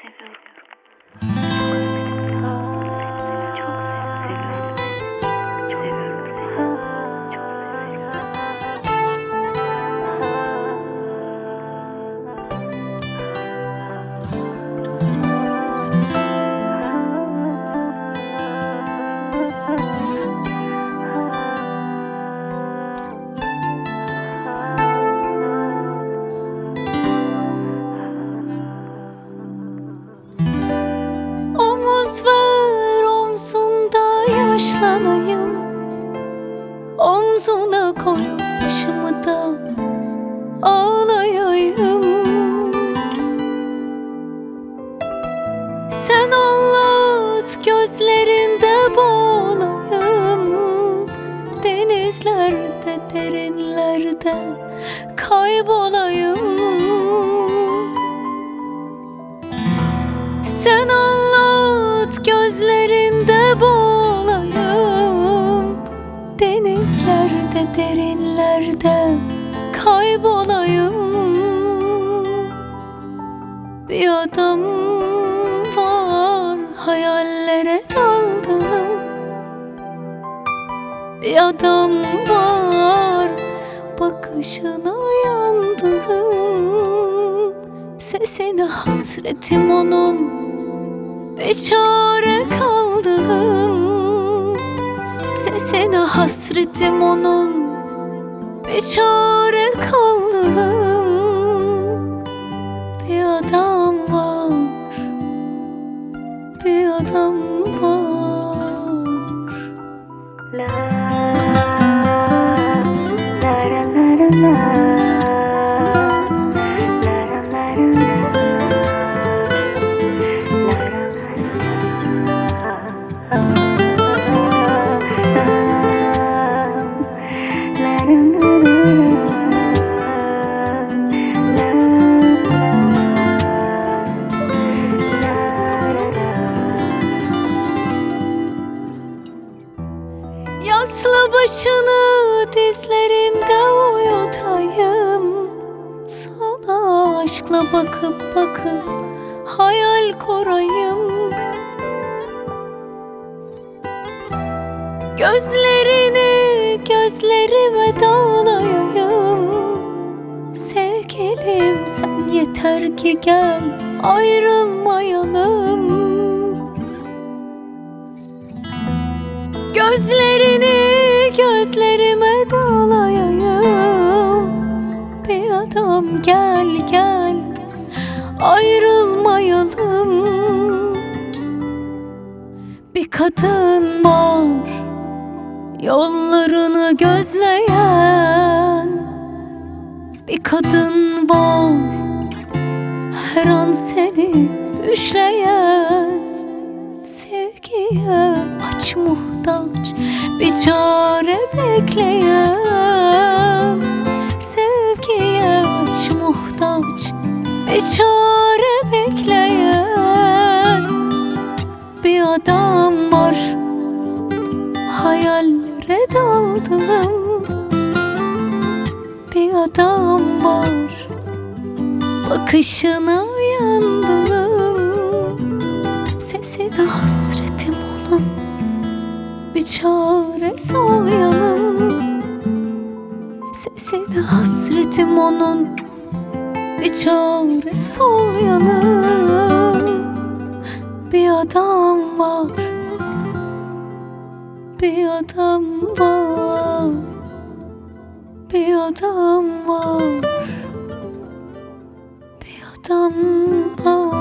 seviyorum. Çok özledim seni. Çok seviyorum seni. Seviyorum seni. Çok seviyorum. Omuz ver omzunda yaşlanayım, omzuna koy başımı da ağlayayım. Sen anlat gözlerinde boğulayım, denizlerde derinlerde kaybolayım. Sen anlat gözlerinde boğulayım, denizlerde derinlerde kaybolayım. Bir adam var hayallere daldım, bir adam var bakışına yandım. Sesine hasretim onun, bir çare kaldım. Sesine hasretim onun, bir çare kaldım. Bir adam var, bir adam var. La la la la la. Yaslı başını dizlerimde uyutayım, sana aşkla bakıp bakıp hayal kurayım. Gözlerini gözlerime dağlayayım. Sevgilim sen yeter ki gel, ayrılmayalım. Gözlerini gözlerime dağlayayım. Bir adam gel gel, ayrılmayalım. Bir kadın var yollarını gözleyen, bir kadın var her an seni düşleyen. Sevgiye aç muhtaç, bir çare bekleyen. Sevgiye aç muhtaç, bir çare bekleyen. Bir adam var hayallere daldım, bir adam var bakışına yandım. Sesine hasretim onun, bir çare sol yanım. Sesine hasretim onun, bir çare sol yanım. Bir adam var, bir adam var, bir adam var, bir adam var.